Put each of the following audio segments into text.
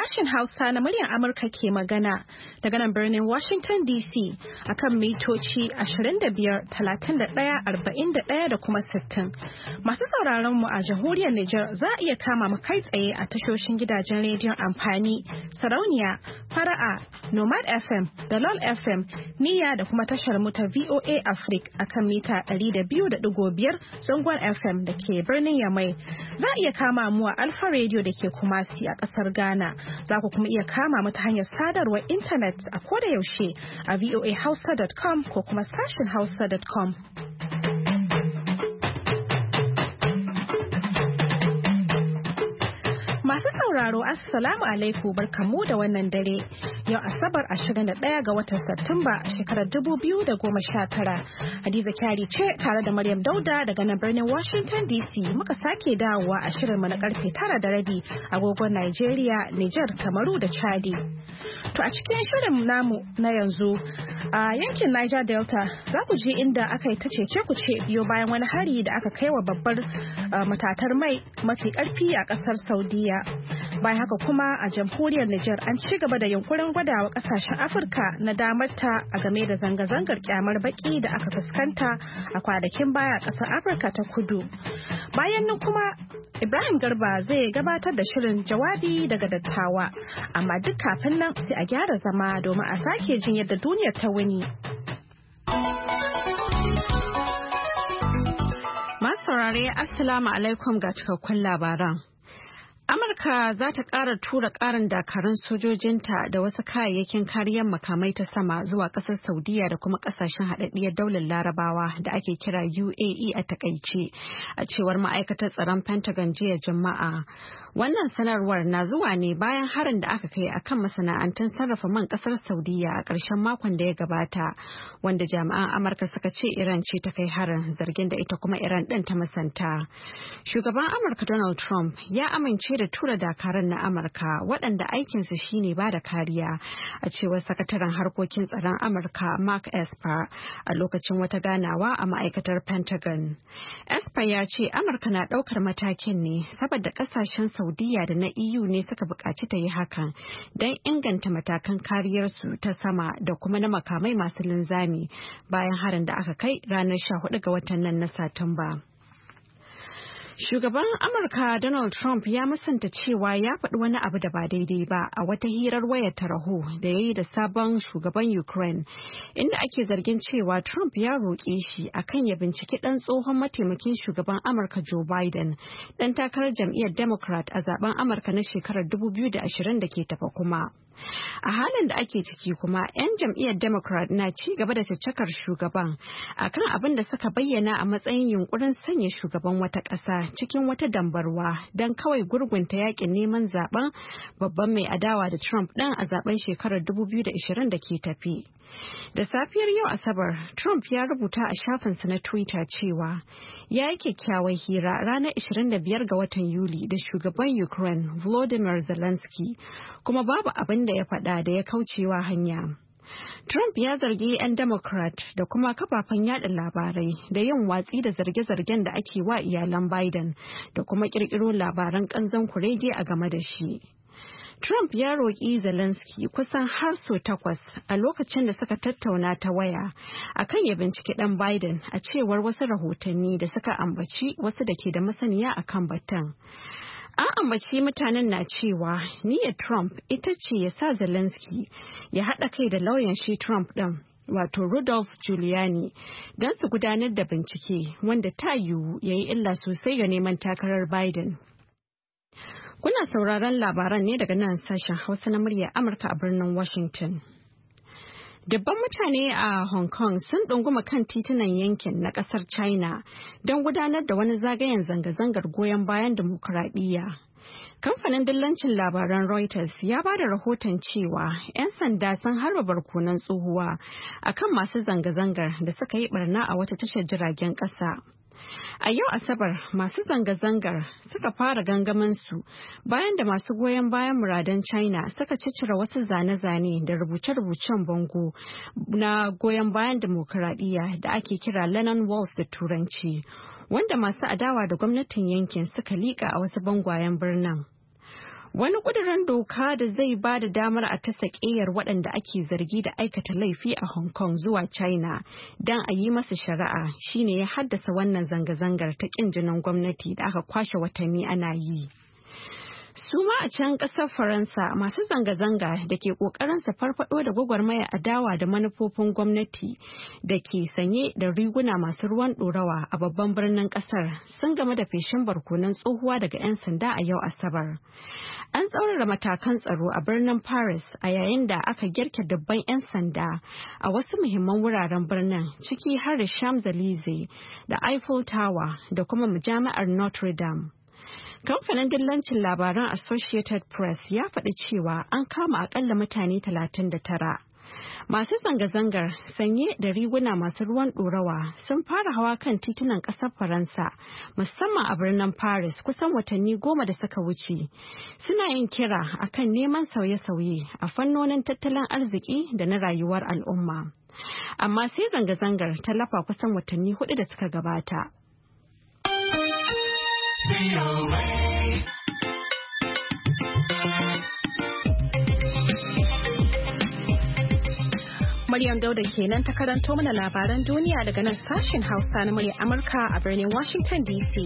sashen Hausa na muryar Amurka ke magana daga nan birnin Washington DC akan mitoci 25, 31, 41 da kuma 60. Masu sauraron mu a jamhuriyar Nijar za a iya kama mu kai tsaye a tashoshin gidajen rediyon amfani, Sarauniya, Fara'a, Nomad FM, da LOL FM, Niyya da kuma tashar mu ta VOA Africa akan mita 200.5 zangon FM da ke birnin Yamai. Za a iya kama mu a Alfa Radio da ke Kumasi a kasar Ghana. Za ku kuma iya kama mu ta hanyar sadarwar intanet a koda yaushe a voahausa.com ko kuma sashen hausa.com. Masu sauraro Assalamu alaikum barkamu da wannan dare. Yau Asabar 21 ga watan Satumba shekarar 2019. Hadiza Kyari ce tare da Maryam Dauda daga nan birnin Washington DC muka sake dawowa a shirinmu na karfe 9:30 agogon Nigeria, Niger, Kamaru da Chadi. To a cikin shirin namu na yanzu a yankin Niger Delta za ku je inda aka yi ta cece ku ce biyo bayan wani hari da aka kai wa babbar matatar mai mafi karfi a kasar Saudiya. Bayan haka kuma a jamhuriyar Nijar an ci gaba da yunkurin gwadawa kasashen Afirka na damarta a game da zanga-zangar kyamar baki da aka fuskanta a kwanakin baya a ƙasar Afirka ta Kudu. Bayan nan kuma Ibrahim Garba zai gabatar da shirin jawabi daga dattawa, amma duk kafin nan sai a gyara zama domin a sake jin yadda duniyar ta wuni. Masu saurare Assalamu alaikum ga cikakkun labaran. Amurka za ta ƙara tura ƙarin dakarun sojojinta da wasu kayayyakin kariyar makamai ta sama zuwa ƙasar Saudiya da kuma ƙasashen haɗaɗɗiyar daular Larabawa da ake kira UAE a takaice, a cewar ma'aikatar tsaron Pentagon jiya Juma'a. Wannan sanarwar na zuwa ne bayan harin da aka kai akan masana'antun sarrafa man ƙasar Saudiya a ƙarshen makon da ya gabata, wanda jami'an Amurka suka ce Iran ce ta kai harin, zargin da ita kuma Iran ɗin ta musanta. Shugaban Amurka Donald Trump ya amince da tura dakaran na Amurka waɗanda aikinsu shine ba da kariya, a cewar sakataren harkokin tsaron Amurka Mark Esper a lokacin wata ganawa a ma'aikatar Pentagon. Esper ya ce Amurka na ɗaukar matakin ne saboda ƙasashen Saudiya da na EU ne suka buƙaci ta yi hakan don inganta matakan kariyarsu ta sama da kuma na makamai masu linzami bayan harin da aka kai ranar 14 ga watan nan na Satumba. Shugaban Amurka Donald Trump ya musanta cewa ya faɗi wani abu da ba daidai ba a wata hirar wayar tarho da ya yi da sabon shugaban Ukraine, inda ake zargin cewa Trump ya roƙe shi akan ya binciki ɗan tsohon mataimakin shugaban Amurka Joe Biden, ɗan takarar jam'iyyar Democrat a zaben Amurka na shekarar 2020 da ke tafa kuma. A halin da ake ciki kuma, 'yan jam'iyyar Democrat na ci gaba da caccakar shugaban akan abin da suka bayyana a matsayin yunkurin sanya shugaban wata ƙasa cikin wata dambarwa don kawai gurgunta yakin neman zaben babban mai adawa da Trump ɗin a zaben shekarar 2020 da ke tafi. Da safiyar yau Asabar, Trump ya rubuta a shafinsa na Twitter cewa ya yi kyakkyawar hira ranar 25 ga watan Yuli da shugaban Ukraine Volodymyr Zelensky, kuma babu abin da ya faɗa da ya kaucewa hanya. Trump ya zargi 'yan Democrat da kuma kafafen yada labarai da yin watsi da zarge-zargen da ake wa iyalan Biden da kuma kirkiro labaran kanzon kurege a game da shi. Trump ya roƙi Zelensky kusan har sau 8 a lokacin da suka tattauna ta waya akan ya binciki ɗan Biden, a cewar wasu rahotanni da suka ambaci wasu da ke da masaniya akan batun. An ambaci mutanen na cewa niyyar Trump ita ce ya sa Zelensky ya haɗa kai da lauyan shi Trump ɗin, wato Rudolph Giuliani, don su gudanar da bincike wanda ta yiwu ya yi illa sosai ga neman takarar Biden. Kuna sauraron labaran ne daga nan sashen Hausa na muryar Amurka a birnin Washington. Dubban mutane a Hong Kong sun ɗunguma kan titunan yankin na ƙasar China don gudanar da wani zagayen zanga-zangar goyon bayan dimokuraɗiyya. Kamfanin dillancin labaran Reuters ya ba da rahoton cewa 'yan sanda sun harba barkonon tsohuwa akan masu zanga-zangar da suka yi barna a wata tashar jiragen ƙasa. A yau Asabar, masu zanga-zangar suka fara gangaminsu bayan da masu goyon bayan muradan China suka ciccire wasu zane-zane da rubuce-rubucen bango na goyon bayan dimokuraɗiyya da ake kira Lennon Walls da Turanci, wanda masu adawa da gwamnatin yankin suka liƙa a wasu bangwayen birnin. Wani ƙudurin doka da zai ba da damar a tasa ƙeyar waɗanda ake zargi da aikata laifi a Hong Kong zuwa China don a yi masu shari'a shine ya haddasa wannan zanga-zangar ta ƙin jinin gwamnati da aka kwashe watanni ana yi. Su ma a can ƙasar Faransa masu zanga-zanga da ke ƙoƙarin su farfaɗo da gwagwarmaya adawa da manufofin gwamnati da ke sanye da riguna masu ruwan ɗorawa a babban birnin ƙasar sun game da feshin barkonon tsohuwa daga 'yan sanda a yau Asabar. An tsaurara matakan tsaro a birnin Paris a yayin da aka girke dubban 'yan sanda a wasu muhimman wuraren birnin ciki har da Champs-Élysées da Eiffel Tower da kuma majami'ar Notre Dame. Kamfanin dillancin labaran Associated Press ya faɗi cewa an kama akalla mutane 39. Masu zanga-zangar sanye da riguna masu ruwan ɗorawa sun fara hawa kan titunan ƙasar Faransa musamman a birnin Paris kusan watanni 10 da suka wuce. Suna yin kira akan neman sauye-sauye a fannonin tattalin arziki da na rayuwar al'umma. Amma sai zanga-zangar ta lafa kusan watanni 4 da suka gabata. Maryam Dauda kenan ta karanto mana labaran duniya daga nan sashen Hausa na muryar Amurka a birnin Washington DC.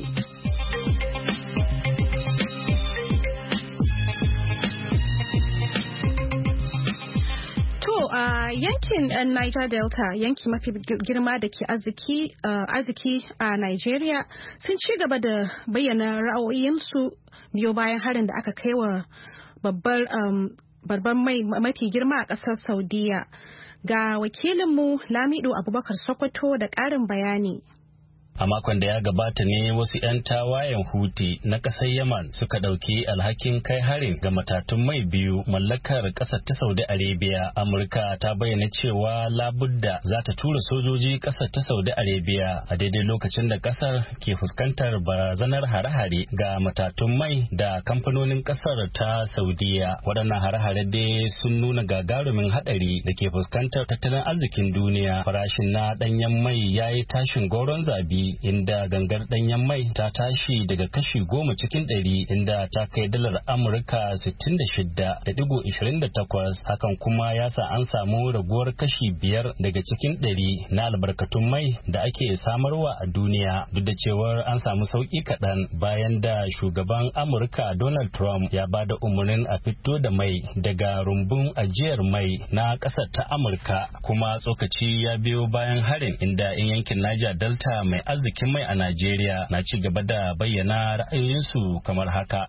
To a yankin Niger Delta, yanki mafi girma da ke arziki a Nigeria, sun ci gaba da bayyana ra'ayoyinsu biyo bayan harin da aka kai wa babban mai mafi girma a ƙasar Saudiya. Ga wakilinmu Lamido Abubakar Sokoto da ƙarin bayani. A makon da ya gabata ne wasu 'yan tawayen Huti na ƙasar Yaman suka ɗauki alhakin kai harin ga matatun mai biyu mallakar ƙasar ta Saudi Arabia. Amurka ta bayyana cewa labudda za ta tura sojoji ƙasar ta Saudi Arabia a daidai lokacin da ƙasar ke fuskantar barazanar hare-hare ga matatun mai da kamfanonin ƙasar ta Saudiya. Waɗannan hare-hare dai sun nuna gagarumin haɗari da ke fuskantar tattalin arzikin duniya. Farashin na ɗanyen mai ya yi tashin goron zabi, inda gangar danyen mai ta tashi daga kashi 10 cikin 100 inda ta kai dalar Amurka 66.28. Hakan kuma ya sa an samu raguwar kashi 5 daga cikin 100 na albarkatun mai da ake samarwa a duniya, duk da cewar an samu sauki kaɗan bayan da shugaban Amurka Donald Trump ya ba da umarnin a fito da mai daga rumbun ajiyar mai na ƙasar ta Amurka. Kuma tsokaci ya biyo bayan harin inda in yankin Niger Delta mai arzikin mai a Najeriya na ci gaba da bayyana ra'ayoyinsu kamar haka.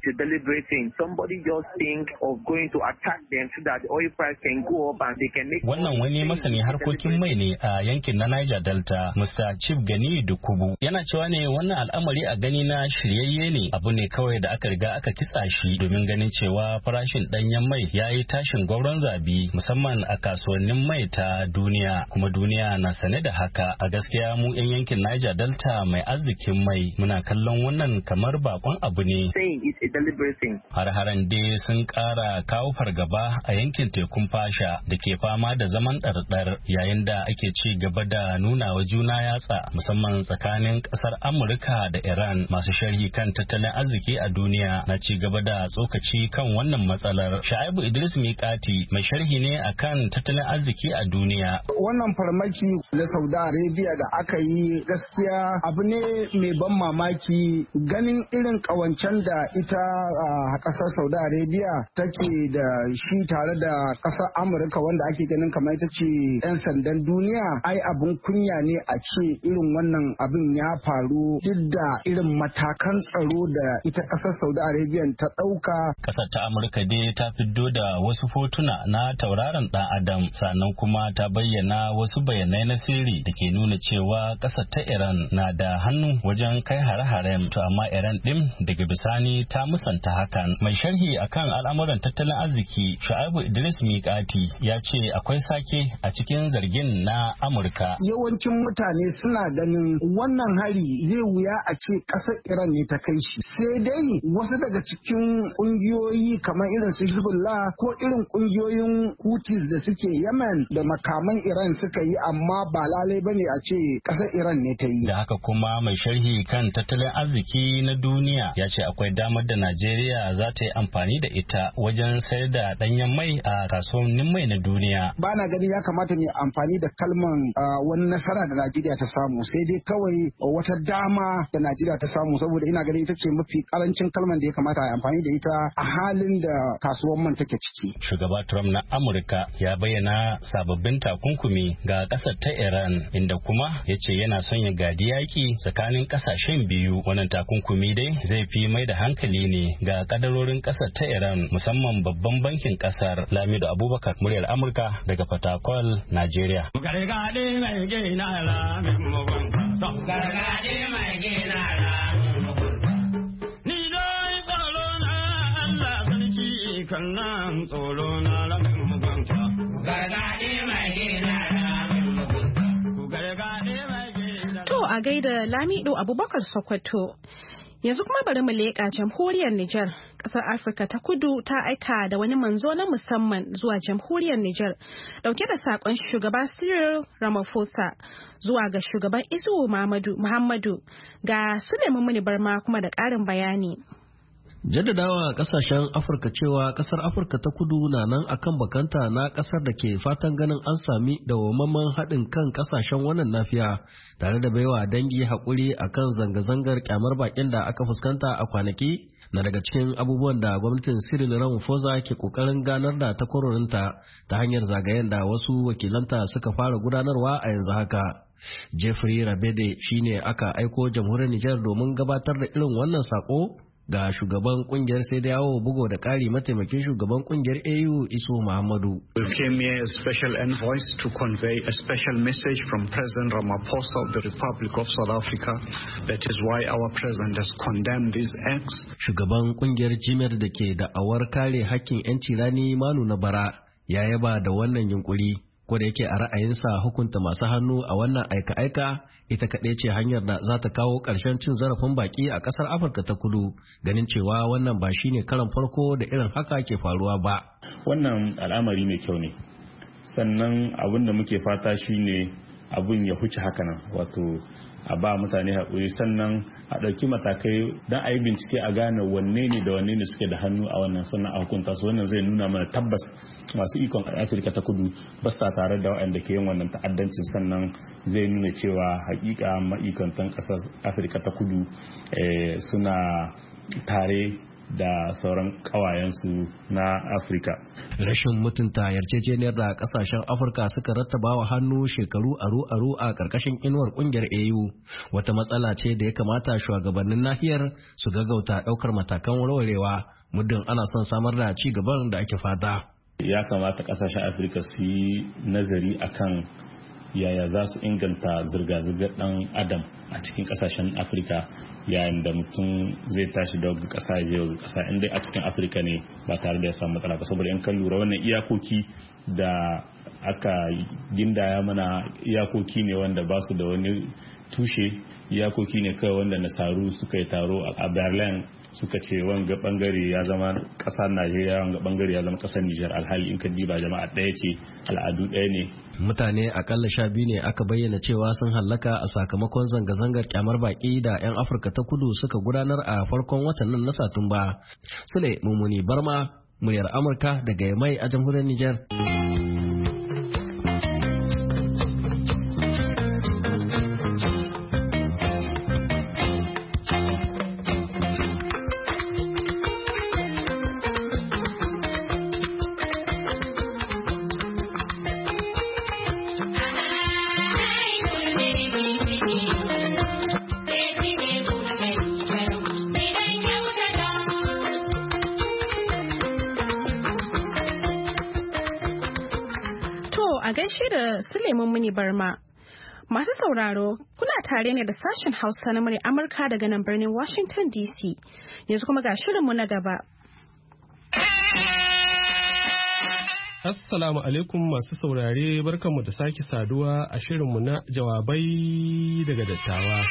Wannan wani masani harkokin mai ne a yankin na Niger Delta, Mr. Chief Gani Dukubu. Yana cewa ne wannan al'amari a gani na shiryayye ne, abu ne kawai da aka riga aka kitsa shi domin ganin cewa farashin ɗanyen mai ya yi tashin gwauron zabi musamman a kasuwannin mai ta duniya, kuma duniya na sane da haka. A gaskiya mu 'yan yankin Niger Delta mai arzikin mai muna kallon wannan kamar bakon abu ne. Har-haren dai sun ƙara kawo fargaba a yankin tekun fasha da ke fama da zaman ɗarɗar yayin da ake ci gaba da nuna wa juna yatsa musamman tsakanin ƙasar Amurka da Iran. Masu sharhi kan tattalin arziki a duniya na ci gaba da tsokaci kan wannan matsalar. Sha'ibu Idris Miƙati mai sharhi ne akan tattalin arziki a duniya. Wannan farmaki na Saudi Arabia da aka yi gaskiya abu ne mai ban mamaki, ganin irin kawancen da ita a kasar Saudi Arabia take da shi tare da kasar Amurka wanda ake ganin kamar ita ce 'yan sandan duniya. Ai abun kunya ne a ce irin wannan abin ya faru duk da irin matakan tsaro da ita kasar Saudi Arabia ta ɗauka. Kasar ta Amurka dai ta fiddo da wasu hotuna na tauraron ɗan Adam, sannan kuma ta bayyana wasu bayanai na sirri da ke nuna cewa kasar ta Iran na da hannu wajen kai hare-haren, to amma Iran din daga bisani ta musanta hakan. Mai sharhi akan al'amuran tattalin arziki Shu'aibu Idris Miƙati ya ce akwai sake a cikin zargin na Amurka. Yawancin mutane suna ganin wannan hari zai wuya a ce ƙasar Iran ne ta kai shi, sai dai wasu daga cikin ƙungiyoyi kamar irin su Hezbollah ko irin ƙungiyoyin Houthis da suke Yemen da makaman Iran suka yi, amma ba lalai bane a ce ƙasar Iran ne ta yi. Da haka kuma mai sharhi kan tattalin arziki na duniya ya ce akwai damar da Najeriya za ta yi amfani da ita wajen sayar da ɗanyen mai a kasuwannin mai na duniya. Ba na gani ya kamata ne amfani da kalman wani nasara da Najeriya ta samu, sai dai kawai wata dama da Najeriya ta samu, saboda ina ganin ita ce mafi karancin kalman da ya kamata a amfani da ita a halin da kasuwan man take ciki. Shugaba Trump na Amurka ya bayyana sababbin takunkumi ga ƙasar ta Iran, inda kuma ya ce yana son ya gadi yaki tsakanin ƙasashen biyu. Wannan takunkumi dai zai fi mai da hankali ne ga kadarorin ƙasar ta Iran, musamman babban bankin ƙasar. Lamido Abubakar, muryar Amurka daga Fatakwal, Najeriya. Kannan tsoro na lamin mugunta. To a gaida Lamido Abubakar Sokoto. Yanzu kuma bari mu leƙa jamhuriyar Nijar. Ƙasar Afirka ta Kudu ta aika da wani manzo na musamman zuwa jamhuriyar Nijar dauke da saƙon shugaba Cyril Ramaphosa zuwa ga shugaban Isu Muhammadu. Ga Suleiman Muni Barma kuma da ƙarin bayani. Jaddadawa kasashen Afirka cewa kasar Afirka ta Kudu na nan akan bakanta na kasar da ke fatan ganin an sami dawwammamen haɗin kan kasashen wannan nafiya tare da baiwa dangi haƙuri akan zanga-zangar kyamar bakin da aka fuskanta a kwanaki na daga cikin abubuwan da gwamnatin Cyril Ramaphosa ke kokarin ganar da takwarorinta ta hanyar zagayen da wasu wakilanta suka fara gudanarwa a yanzu haka. Jeffrey Rabede shine aka aiko jamhuriyar Nijar domin gabatar da irin wannan sako ga shugaban kungiyar sai da yawo bugo da ƙari mataimakin shugaban kungiyar AU Isu Muhammadu. We came here as special envoys to convey a special message from President Ramaphosa of the Republic of South Africa. That is why our president has condemned these acts. Shugaban kungiyar Jimer da ke da'awar kare hakkin 'yanci rani Manu na Bara ya yaba da wannan yunkuri. Ko da yake a ra'ayinsa hukunta masu hannu a wannan aika-aika ita kaɗai ce hanyar da za ta kawo ƙarshen cin zarafin baƙi a ƙasar Afirka ta Kudu, ganin cewa wannan ba shi ne karan farko da irin haka ke faruwa ba. Wannan al'amari mai kyau ne, sannan abin da muke fata shi ne abin ya huce haka nan, wato a ba mutane haƙuri, sannan a ɗauki matakai don a yi bincike a gane wanne ne da wanne ne suke da hannu a wannan, sannan a hukunta su. Wannan zai nuna mana tabbas masu ikon Afirka ta Kudu ba sa tare da waɗanda ke yin wannan ta'addancin, sannan zai nuna cewa hakika ma'aikantan ƙasar Afirka ta Kudu suna tare da sauran kawayensu na Afirka. Rashin mutunta yarjejeniyar da kasashen Afirka suka rattaba wa hannu shekaru aru-aru a ƙarƙashin inuwar ƙungiyar AU wata matsala ce da ya kamata shugabannin nahiyar su gaggauta ɗaukar matakan warwarewa muddin ana son samar da ci gaban da ake fata. Ya kamata kasashen Afirka su yi nazari akan yaya za su inganta zirga-zirgar dan adam a cikin kasashen Afirka yayin da mutum zai tashi da wata kasa ya je wata kasa, inda a cikin Afirka ne ba tare da ya samu matsala ba. Saboda in kan lura wannan iyakoki da aka gindaya mana iyakoki ne wanda ba su da wani tushe, iyakoki ne kawai wanda nasaru suka yi taro a Berlin suka ce wanga bangare ya zama kasar Najeriya, wanga bangare ya zama kasar Nijar, alhali in ka diba jama'a ɗaya ce, al'adu ɗaya ne. Mutane akalla 12 ne aka bayyana cewa sun hallaka a sakamakon zanga-zangar kyamar baki da 'yan Afirka ta Kudu suka gudanar a farkon watan nan na Satumba. Sule Mumuni Barma, muryar Amurka daga Yamai a jamhuriyar Nijar. A gaishe da Suleiman Muni Barma. Masu sauraro, kuna tare ne da sashen Hausa na murya Amurka daga nan birnin Washington DC. Yanzu kuma ga shirinmu na gaba. Assalamu alaikum masu saurare, barkanmu da sake saduwa a shirinmu na jawabai daga dattawa.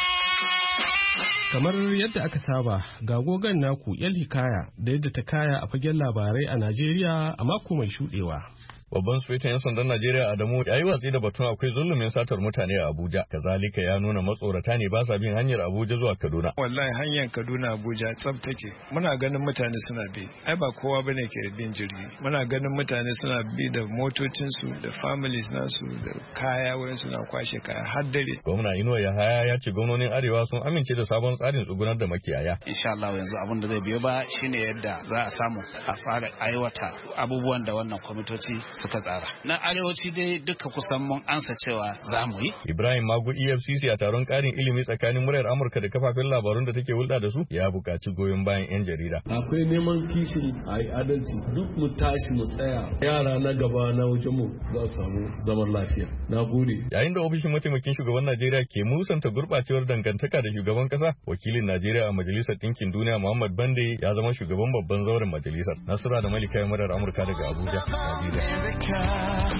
Kamar yadda aka saba, ga gogon naku 'Yar Hikaya da yadda ta kaya a fagen labarai a Najeriya a mako mai shuɗewa. Babban sufetin 'yan sandan Najeriya Adamu ya yi watsi da batun akwai zulumin satar mutane a Abuja. Kazalika ya nuna matsorata ne ba sa bin hanyar Abuja zuwa Kaduna. Wallahi hanyar Kaduna Abuja tsaf take. Muna ganin mutane suna bi. Ai ba kowa bane ke bin jirgi. Muna ganin mutane suna bi da motocinsu da families nasu da kaya wurin suna kwashe kaya har dare. Gwamna Inuwa Yahaya ya ce gwamnonin Arewa sun amince da sabon tsarin tsugunar da makiyaya. Insha Allah yanzu abin da zai biyo ba shine yadda za a samu a fara aiwata abubuwan da wannan kwamitoci suka tsara. Na arewaci dai duka kusan mun ansa cewa za mu yi. Ibrahim Magu EFCC a taron karin ilimi tsakanin muryar Amurka da kafafen labarun da take hulɗa da su ya buƙaci goyon bayan 'yan jarida. Akwai neman kishin a yi adalci duk mu tashi mu tsaya yara na gaba na wajen mu za su samu zaman lafiya. Na gode. Yayin da ofishin mataimakin shugaban Najeriya ke musanta gurɓacewar dangantaka da shugaban ƙasa, wakilin Najeriya a Majalisar Ɗinkin Duniya Muhammad Bande ya zama shugaban babban zauren majalisar. Nasura da Malika muryar Amurka daga Abuja, Najeriya.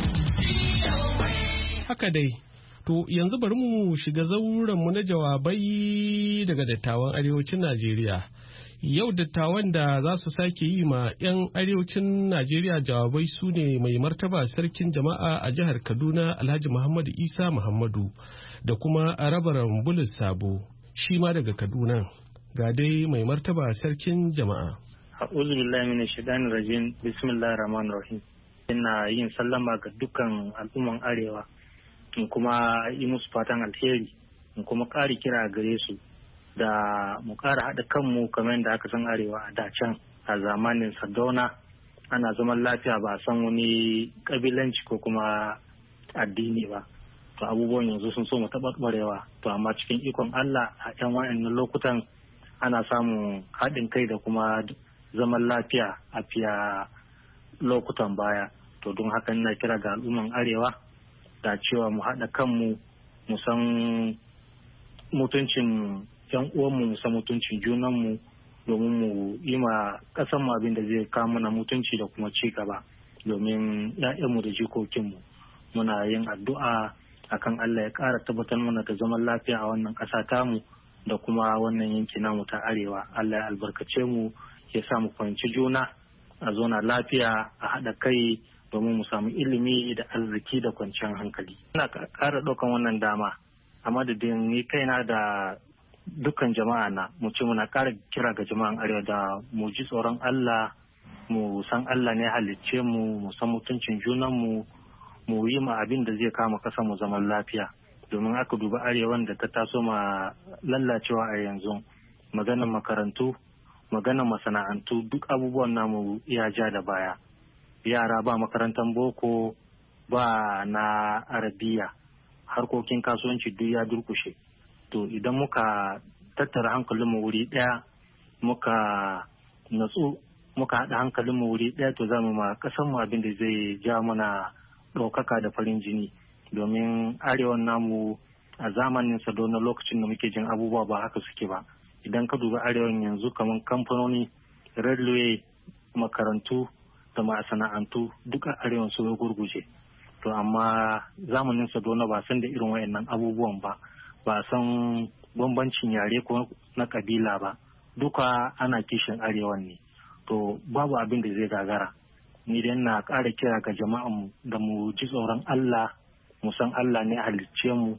Haka dai, to yanzu bari mu shiga zaurenmu na jawabai daga dattawan arewacin Najeriya. Yau dattawan da za su sake yi ma 'yan arewacin Najeriya jawabai su ne mai martaba sarkin jama'a a jihar Kaduna Alhaji Muhammadu Isa Muhammadu da kuma Rabaran Bulus Sabo, shi ma daga Kaduna. Ga dai mai martaba sarkin jama'a. A'udhu billahi minash shaitanir rajim. Bismillahir rahmanir rahim. Ina yin sallama ga dukkan al'umman arewa, in kuma yi musu fatan alheri, in kuma ƙari kira gare su da mu ƙara haɗa kanmu kamar yadda aka san arewa a dacan a zamanin Sardauna ana zaman lafiya ba a san wani ƙabilanci ko kuma addini ba. To abubuwan yanzu sun so mu taɓarɓarewa, to amma cikin ikon Allah a 'yan wa'annan lokutan ana samun haɗin kai da kuma zaman lafiya a fiya lokutan baya. To don haka ina kira ga al'umman arewa da cewa mu haɗa kanmu, mu san mutuncin yan uwanmu, mu san mutuncin junanmu domin mu yi ma ƙasar mu abin da zai kawo mana mutunci da kuma ci gaba domin 'ya'yanmu da jikokinmu. Muna yin addu'a akan Allah ya ƙara tabbatar mana da zaman lafiya a wannan ƙasa tamu da kuma wannan yanki namu ta arewa. Allah ya albarkace mu, ya sa mu fahimci juna, a zauna lafiya, a haɗa kai domin mu samu ilimi da arziki da kwanciyar hankali. Ina ƙara ɗaukan wannan dama a madadin ni kaina da dukkan jama'a na mu ce muna ƙara kira ga jama'an arewa da mu ji tsoron Allah, mu san Allah ne halicce mu, mu san mutuncin junanmu, mu yi ma abin da zai kama ƙasar mu zaman lafiya. Domin aka duba arewan da ta taso ma lallacewa a yanzu, maganar makarantu, maganar masana'antu, duk abubuwan namu ya ja da baya. Yara ba makarantar boko, ba na arabiya, harkokin kasuwanci duk ya durkushe. To idan muka tattara hankalinmu wuri ɗaya, muka natsu, muka haɗa hankalinmu wuri ɗaya, to za mu ma ƙasarmu abin da zai ja mana ɗaukaka da farin jini. Domin arewan namu a zamanin Sardauna lokacin da muke jin abubuwa ba haka suke ba. Idan ka duba arewan yanzu kamar kamfanoni, railway, makarantu da masana'antu duka arewan su gurguje. To amma zamanin Sardauna ba san da irin wayannan abubuwan ba, ba san bambancin yare ko na kabila ba, duka ana kishin arewan ne. To babu abin da zai gagara. Ni dai na ƙara kira ga jama'anmu da mu ji tsoron Allah, mu san Allah ne halicce mu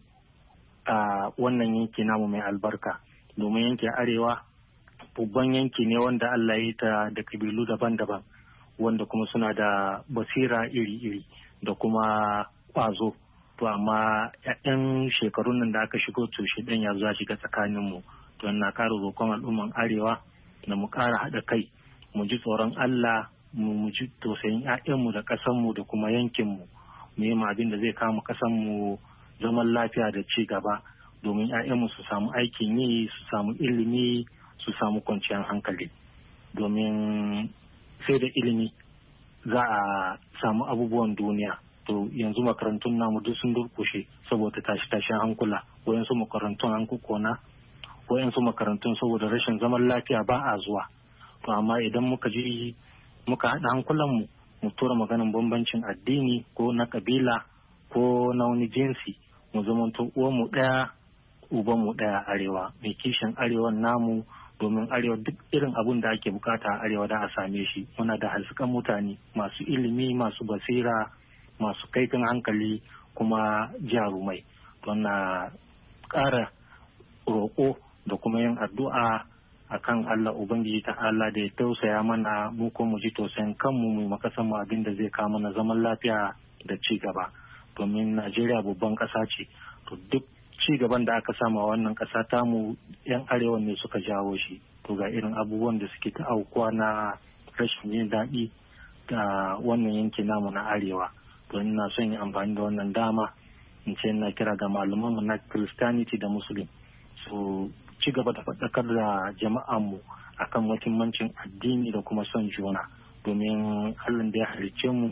a wannan yanki namu mai albarka. Domin yankin arewa babban yanki ne wanda Allah ya yi ta da kabilu daban-daban, wanda kuma suna da basira iri-iri da kuma ƙwazo. To amma 'yan shekarun nan da aka shigo to shi ɗan ya zuwa shiga tsakaninmu. To na ƙara roƙon al'umman arewa da mu ƙara haɗa kai, mu ji tsoron Allah, mu ji tausayin 'ya'yanmu da ƙasanmu da kuma yankinmu, mu yi abin da zai kama ƙasanmu zaman lafiya da ci gaba domin 'ya'yanmu su samu aikin yi, su samu ilimi, su samu kwanciyar hankali. Domin sai da ilimi za a samu abubuwan duniya. To yanzu makarantun namu duk sun durkushe saboda tashe-tashen hankula, wayansu makarantun an kukona, wayansu makarantun saboda rashin zaman lafiya ba a zuwa. To amma idan muka haɗa hankulanmu, mu tura maganin bambancin addini ko na kabila ko na wani jinsi, mu zamanto uwanmu ɗaya ubanmu ɗaya arewa, mai kishin arewan namu, domin arewa duk irin abun da ake bukata a arewa da a same shi. Muna da halsukan mutane masu ilimi, masu basira, masu kaifin hankali kuma jarumai. Don na ƙara roƙo da kuma yin addu'a akan Allah Ubangiji ta'ala da ya tausaya mana mu ko mu ji tausayin kanmu mu makasan mu abin da zai kawo mana zaman lafiya da ci gaba. Domin Najeriya babban ƙasa ce, to duk ci gaban da aka sama wannan ƙasa tamu 'yan arewa ne suka jawo shi. To ga irin abubuwan da suke ta aukuwa na rashin yin daɗi ga wannan yanki namu na arewa. To ina son yi amfani da wannan dama in ce ina kira ga malamanmu na Christianity da Muslim su ci gaba da faɗakar da jama'anmu akan muhimmancin addini da kuma son juna, domin Allah da ya halicce mu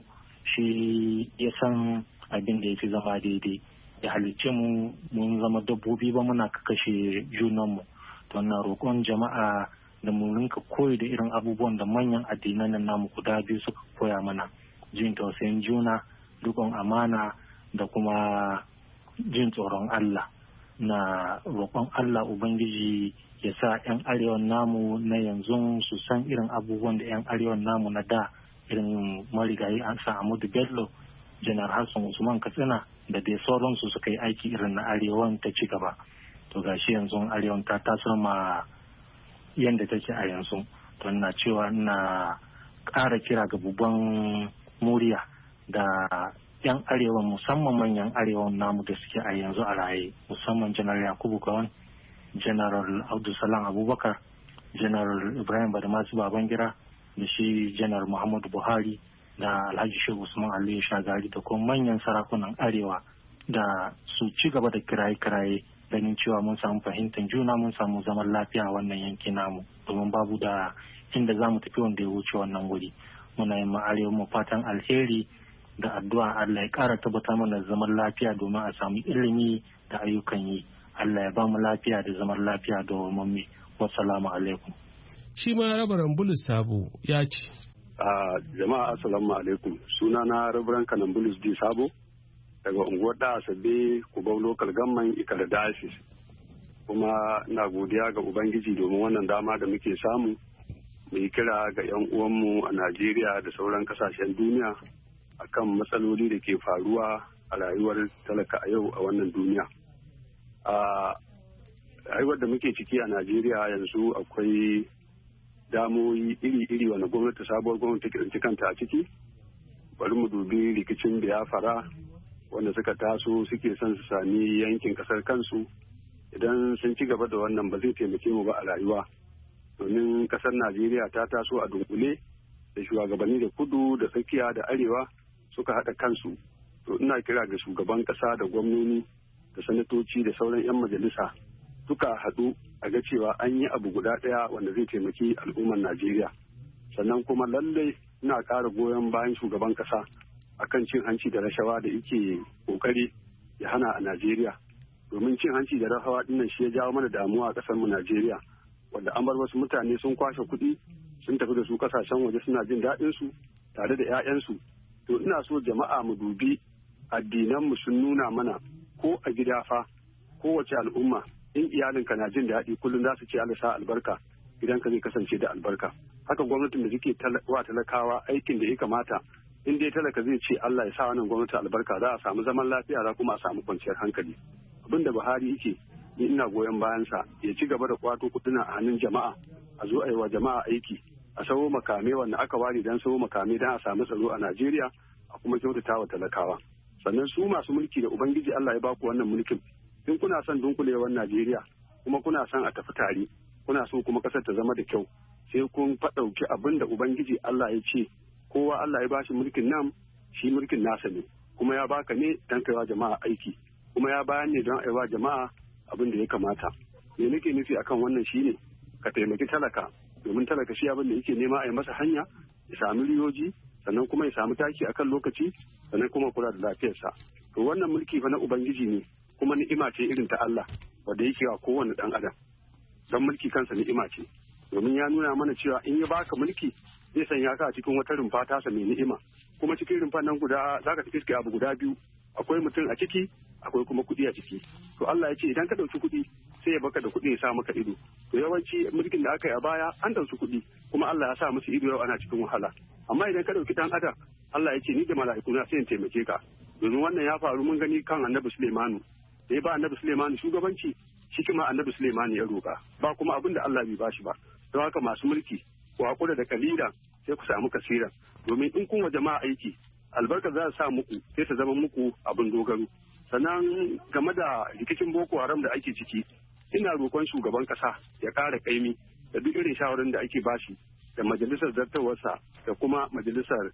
shi ya san abin da ya fi zama daidai. Ya halicce mu mun zama dabbobi ba muna kakashe junanmu. To na roƙon jama'a da mu rinka koyi da irin abubuwan da manyan addinan nan namu guda biyu suka koya mana, jin tausayin juna, riƙon amana da kuma jin tsoron Allah. Na roƙon Allah Ubangiji ya sa 'yan arewan namu na yanzu su san irin abubuwan da 'yan arewan namu na da, irin marigayi an sa Ahmadu Bello, Janar Hassan Usman Katsina da dai sauransu suka yi aiki irin na arewan ta ci gaba. To gashi yanzu arewan ta tasar ma yadda take a yanzu. To na cewa na ƙara kira ga babban muriya da 'yan arewa, musamman manyan arewan namu da suke a yanzu a raye, musamman Janar Yakubu Gawan, Janar Abdulsalam Abubakar, Janar Ibrahim Badamasi Babangida da shi Janar Muhammadu Buhari da Alhaji Shehu Usman Aliyu Shagari da kuma manyan sarakunan arewa da su ci gaba da kiraye-kiraye ganin cewa mun samu fahimtar juna, mun samu zaman lafiya a wannan yanki namu, domin babu da inda za mu tafi wanda ya wuce wannan wuri. Muna yin arewa mu fatan alheri da addu'a Allah ya ƙara tabbatar mana zaman lafiya domin a samu ilimi da ayyukan yi. Allah ya ba mu lafiya da zaman lafiya da wamammi. Wassalamu alaikum. Shi ma Rabaran Bulus Sabo ya ce. Jama'a assalamu alaikum. Suna na Rabaran Kanan Bulus D Sabo daga unguwar da Asabe Kubau Local Government Ikara Diocese. Kuma na godiya ga Ubangiji domin wannan dama da muke samu mu yi kira ga 'yan uwanmu a Najeriya da sauran kasashen duniya akan matsaloli da ke faruwa a rayuwar talaka a yau a wannan duniya. A rayuwar da muke ciki a Najeriya yanzu akwai damoyi iri-iri wanda sabuwar gwamnati ta tsinci kanta a ciki. Bari mu dubi rikicin Biafra wanda suka taso suke son su sami yankin kasar kansu. Idan sun ci gaba da wannan ba zai taimake mu ba a rayuwa, domin kasar Najeriya ta taso a dunkule da shugabanni da kudu da tsakiya da arewa suka haɗa kansu. To ina kira ga shugaban ƙasa da gwamnoni da sanatoci da sauran 'yan majalisa duka haɗu a ga cewa an yi abu guda ɗaya wanda zai taimaki al'ummar Najeriya. Sannan kuma lallai ina ƙara goyon bayan shugaban ƙasa akan cin hanci da rashawa da yake ƙoƙari ya hana a Najeriya. Domin cin hanci da rashawa ɗinnan shi ya jawo mana damuwa a ƙasar mu Najeriya, wanda an bar wasu mutane sun kwashe kuɗi sun tafi da su ƙasashen waje suna jin daɗin su tare da 'ya'yansu. To ina so jama'a mu dubi addinanmu sun nuna mana ko a gida fa kowace al'umma in iyalinka na jin daɗi kullum za su ce Allah sa albarka, gidanka zai kasance da albarka. Haka gwamnatin da suke wa talakawa aikin da ya kamata, in dai talaka zai ce Allah ya sa wannan gwamnati albarka, za a samu zaman lafiya, za kuma a samu kwanciyar hankali. Abin da Buhari yake ni ina goyon bayansa, ya ci gaba da kwato kuɗina a hannun jama'a, a zo a yi wa jama'a aiki, a sawo makame wanda aka ware don sawo makame don a samu tsaro a Najeriya, a kuma kyautata wa talakawa. Sannan su masu mulki da Ubangiji Allah ya baku wannan mulkin, in kuna son dunkulewar Najeriya kuma kuna son a tafi tare, kuna so kuma kasar ta zama da kyau, sai kun faɗauki abin da Ubangiji Allah ya ce kowa Allah ya bashi mulkin nan, shi mulkin nasa ne, kuma ya baka ne don kaiwa jama'a aiki, kuma ya bayan ne don aiwa jama'a abin da ya kamata. Me nake nufi akan wannan shine ka taimaki talaka, domin talaka shi abin da yake nema a yi masa hanya, ya sami riyoji, sannan kuma ya samu taki akan lokaci, sannan kuma kula da lafiyarsa. To wannan mulki fa na Ubangiji ne, kuma ni'ima ce irin ta Allah wanda yake wa kowane dan adam. Don mulki kansa ni'ima ce, domin ya nuna mana cewa in ya baka mulki zai sanya ka a cikin wata rumfa tasa mai ni'ima, kuma cikin rumfan nan guda zaka iske abu guda biyu, akwai mutum a ciki, akwai kuma kuɗi a ciki. To Allah ya ce idan ka ɗauki kuɗi sai ya baka da kuɗi ya sa maka ido. To yawanci mulkin da aka yi a baya an ɗauki kuɗi kuma Allah ya sa musu ido yau ana cikin wahala. Amma idan ka ɗauki ɗan adam Allah ya ce ni da mala'ikuna sai in taimake ka. Domin wannan ya faru mun gani kan Annabi Sulaimanu. Da ya ba Annabi Sulaimanu shugabanci, shi kuma Annabi Sulaimanu ya roƙa. Ba kuma abin da Allah bai bashi ba. Don haka masu mulki ku hakura da kalilan sai ku samu kasiran. Domin in kun wa jama'a aiki, albarka za sa muku sai ta zama muku abin dogaro. Sannan game da rikicin Boko Haram da ake ciki, ina roƙon shugaban ƙasa ya ƙara ƙaimi da duk irin shawarar da ake bashi da majalisar zartawarsa da kuma majalisar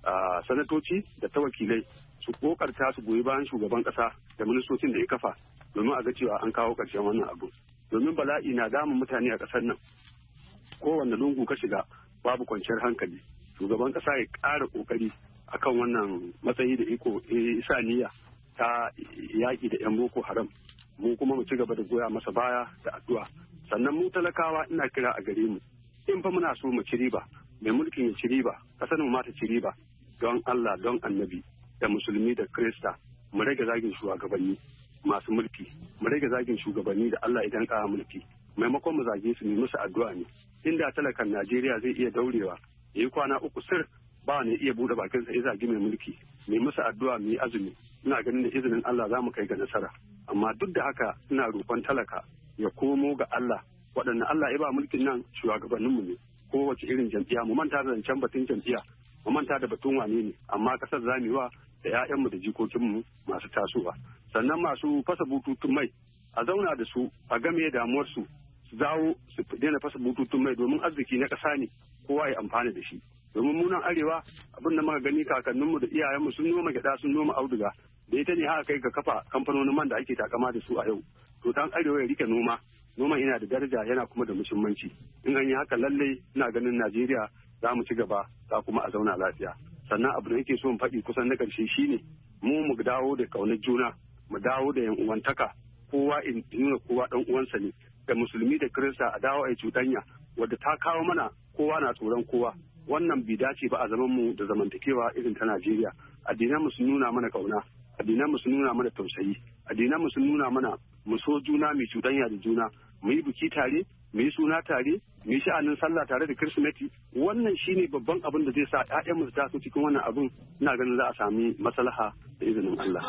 sanatoci da ta wakilai su kokarta su goyi bayan shugaban ƙasa da ministocin da ya kafa domin a ga cewa an kawo ƙarshen wannan abu. Domin bala'i na damun mutane a ƙasar nan, kowanne lungu ka shiga babu kwanciyar hankali. Shugaban ƙasa ya ƙara ƙoƙari akan wannan matsayi da iko isa niyya ta yaƙi da 'yan Boko Haram. Mu kuma mu ci gaba da goya masa baya da addu'a. Sannan mu talakawa ina kira a gare mu, in fa muna so mu ci riba, mai mulkin ya ci riba, ƙasar mu ma ta ci riba, don Allah don Annabi da musulmi da Kirista mu rage zagin shugabanni masu mulki, mu rage zagin shugabanni da Allah idan ka mulki, maimakon mu zage su ne musu addu'a ne. Inda talakan Najeriya zai iya daurewa ya yi kwana 3 sir ba ne iya bude bakinsa ya zagi mai mulki, mai musu addu'a mu yi azumi, ina ganin da izinin Allah za mu kai ga nasara. Amma duk da haka ina roƙon talaka ya komo ga Allah, waɗanne Allah ya ba mulkin nan shugabanninmu ne, kowace irin jam'iyya mu manta da zancen batun jam'iyya, mu manta da batun wane ne, amma ƙasar zamewa da 'ya'yanmu da jikokinmu masu tasowa. Sannan masu fasa bututun mai a zauna da su a game damuwarsu su dawo su daina fasa bututun mai domin arziki na ƙasa ne, kowa ya amfana da shi. Domin munan arewa abin da muka gani kakanninmu da iyayenmu sun noma gyaɗa sun noma auduga, da ita ne haka kai ga kafa kamfanonin man da ake takama da su a yau. To dan arewa ya rike noma yana da daraja yana kuma da muhimmanci. In an yi haka lallai ina ganin Najeriya za mu ci gaba za kuma a zauna lafiya. Sannan abu da yake so in faɗi kusan na ƙarshe shine mu dawo da ƙaunar juna, mu dawo da yan uwantaka, kowa in nuna kowa dan uwansa ne, da musulmi da Kirista a dawo a yi cuɗanya wadda ta kawo mana kowa na tsoron kowa. Wannan bai dace ba a zaman mu da zamantakewa irin ta Najeriya. Addinan mu sun nuna mana kauna, addinan mu sun nuna mana tausayi, addinan mu sun nuna mana mu so juna mai cuɗanya da juna, mu yi biki tare, mu yi suna tare, mu yi sha'anin sallah tare da Kirsimeti. Wannan shine babban abin da zai sa ƴaƴanmu su taso cikin wannan abin. Ina ganin za a sami maslaha da izinin Allah.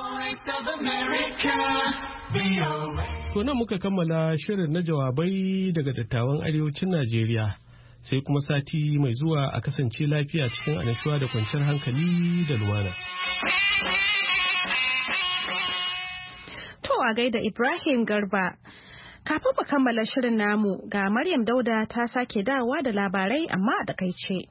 To nan muka kammala shirin na jawabai daga dattawan arewacin Najeriya. Sai kuma sati mai zuwa a kasance lafiya cikin annashuwa da kwanciyar hankali da lumana. To a gaida Ibrahim Garba. Kafin mu kammala shirin namu ga Maryam Dauda ta sake dawowa da labarai amma a takaice.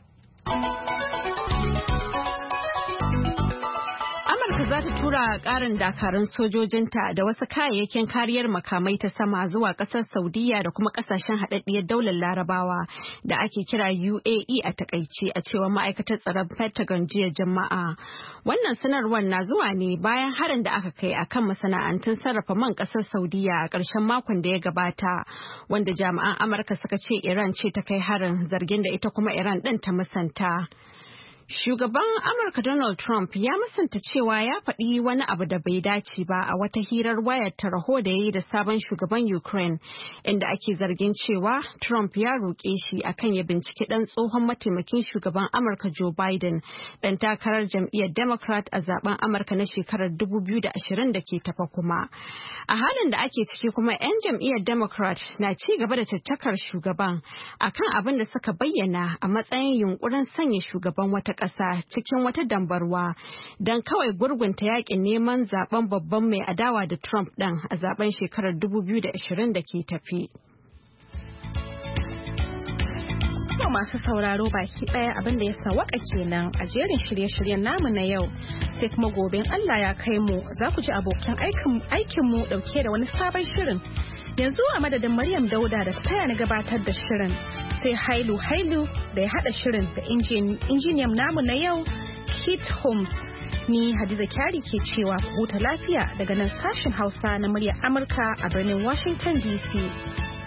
za ta tura karin dakarun sojojinta da wasu kayayyakin kariyar makamai ta sama zuwa kasar Saudiya da kuma kasashen haɗaɗɗiyar daular Larabawa da ake kira UAE a takaice a cewar ma'aikatar tsaron Pentagon jiya Juma'a. Wannan sanarwar na zuwa ne bayan harin da aka kai akan masana'antun sarrafa man kasar Saudiya a ƙarshen makon da ya gabata, wanda jami'an Amurka suka ce Iran ce ta kai harin, zargin da ita kuma Iran ɗin ta musanta. Shugaban Amurka Donald Trump ya musanta cewa ya faɗi wani abu da bai dace ba a wata hirar wayar tarho da ya yi da sabon shugaban Ukraine, inda ake zargin cewa Trump ya roƙe shi akan ya binciki ɗan tsohon mataimakin shugaban Amurka Joe Biden, ɗan takarar jam'iyyar Democrat a zaben Amurka na shekarar 2020 da ke tafa kuma. A halin da ake ciki kuma 'yan jam'iyyar Democrat na ci gaba da caccakar shugaban akan abin da suka bayyana a matsayin yunkurin sanya shugaban wata ƙasa cikin wata dambarwa don kawai gurgunta yakin neman zaben babban mai adawa da Trump ɗin a zaben shekarar 2020 da ke tafi. Masu sauraro baki ɗaya abin da ya sawaka kenan a jerin shirye-shiryen namu na yau, sai kuma gobe Allah ya kai mu za ku ji abokan aikinmu ɗauke da wani sabon shirin. Yanzu a madadin Maryam Dauda da taya na gabatar da shirin, sai Hailu da ya haɗa shirin da injiniyan namu na yau Kit Holmes. Ni Hadiza Kyari ke cewa huta lafiya daga nan sashen Hausa na muryar Amurka a birnin Washington DC.